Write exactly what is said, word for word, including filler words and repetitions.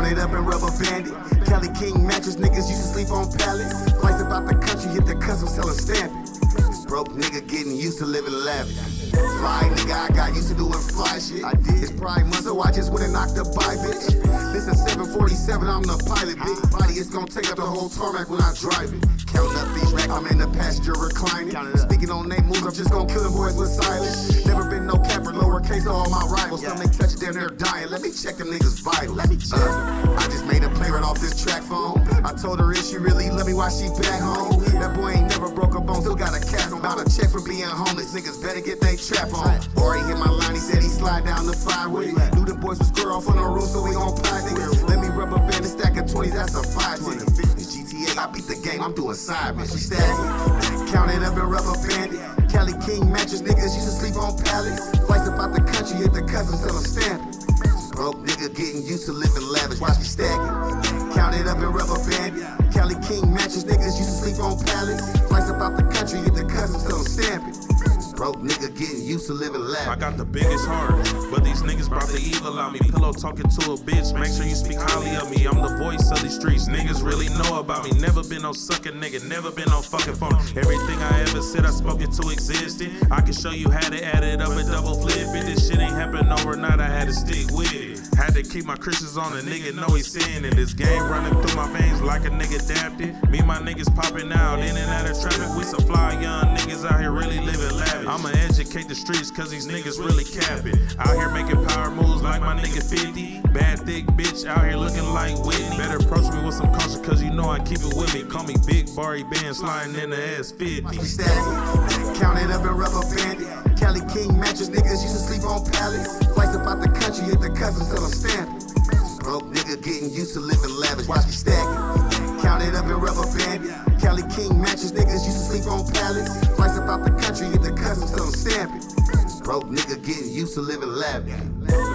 Counted up and rubber banded. Cali King mattress, niggas used to sleep on pallets. Flights about the country, hit the customs, selling stamping. Broke nigga getting used to living lavish. Fly nigga, I got used to doing fly shit. I did. It's Pride Month, so I just went and knocked up by bitch. This is seven forty-seven, I'm the pilot. Big body, it's gonna take up the whole tarmac when I drive it. Counting up these racks, I'm in the passenger reclining. Speaking on they moves, I'm just gonna kill them boys with silence. Never been no capper, lowercase to all my rivals. Some they touch it, then they're dying. Let me check them niggas vital. Let me check. Uh, I just made a play right off this track phone. I told her if she really love me, why she back home? That boy ain't never broke a bone, still got a cast on. About a check for being homeless. Niggas better get they trap on. Or he hit my line, he said he slide down the five with it. Knew the boys would square off on the roof, so we gon' pie niggas. Let me rubber band a stack of twenties, that's a five ticket. This G T A, I beat the game, I'm doing side missions. Stacking, counted up and rubber banded. Cali King mattress, niggas used to sleep on pallets. Flights about the country, hit the customs, sell them stamping. Broke nigga getting used to living lavish, watch me stacking. Counted up and rubber banded. Cali King mattress, niggas used to sleep on pallets. Flights about the country, hit the customs, sell them stamping. Broke nigga getting used to living lavish. I got the biggest heart, but these niggas brought the evil out me. Pillow talking to a bitch, make sure you speak highly of me. I'm the voice of these streets, niggas really know about me. Never been no sucker nigga, never been no fucking phone. Everything I ever said, I spoke it to existed. I can show you how to add it up and double flip it. This shit ain't happen overnight, I had to stick with it. Had to keep my Christians on, a nigga know he's sin. And this game running through my veins like a nigga adapted. Me and my niggas popping out, in and out of traffic. We supply young niggas out here really living lavish. I'ma educate the streets cause these niggas really capping. Out here making power moves like my nigga fifty. Bad thick bitch out here looking like Whitney. Better approach me with some caution cause you know I keep it with me. Call me Big Barry Band sliding in the S fifty. Counted up and rubber banded. Cali King mattress, niggas used to sleep on pallets. Flights about the country, hit the customs, sell them stamping. Broke nigga getting used to living lavish, watch me stacking. Counted up and rubber banded. Cali King mattress, niggas used to sleep on pallets. Flights about the country, hit the customs, sell them stamping. Broke nigga getting used to living lavish.